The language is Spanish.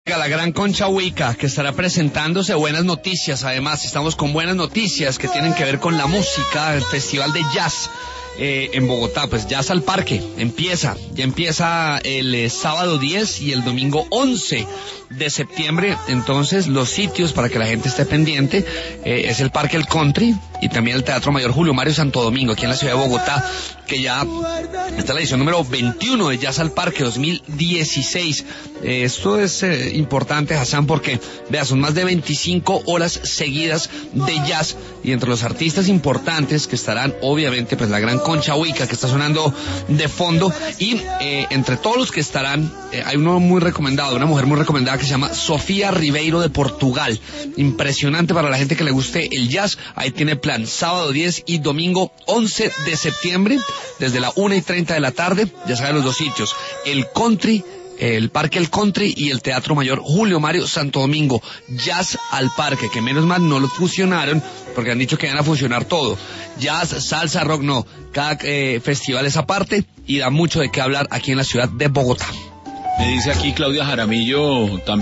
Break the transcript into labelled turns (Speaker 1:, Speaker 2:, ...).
Speaker 1: La gran Concha Huica, que estará presentándose. Buenas noticias, además, estamos con buenas noticias que tienen que ver con la música, el Festival de Jazz en Bogotá. Pues Jazz al Parque, ya empieza el sábado 10 y el domingo 11 de septiembre. Entonces, los sitios para que la gente esté pendiente es el Parque El Country y también el Teatro Mayor Julio Mario Santo Domingo, aquí en la ciudad de Bogotá, que ya está en la edición número 21 de Jazz al Parque 2016. Esto es importante, Hassan, porque vea, son más de 25 horas seguidas de jazz, y entre los artistas importantes que estarán, obviamente, pues la gran Concha Huica, que está sonando de fondo, y entre todos los que estarán, hay uno muy recomendado, una mujer muy recomendada que se llama Sofía Ribeiro de Portugal. Impresionante para la gente que le guste el jazz. Ahí tiene plan sábado 10 y domingo 11 de septiembre, desde la 1:30 de la tarde. Ya saben los dos sitios, el Country, el Parque El Country y el Teatro Mayor Julio Mario Santo Domingo. Jazz al Parque, que menos mal no lo fusionaron, porque han dicho que van a fusionar todo. Jazz, salsa, rock, no. Cada festival es aparte y da mucho de qué hablar aquí en la ciudad de Bogotá.
Speaker 2: Me dice aquí Claudia Jaramillo también.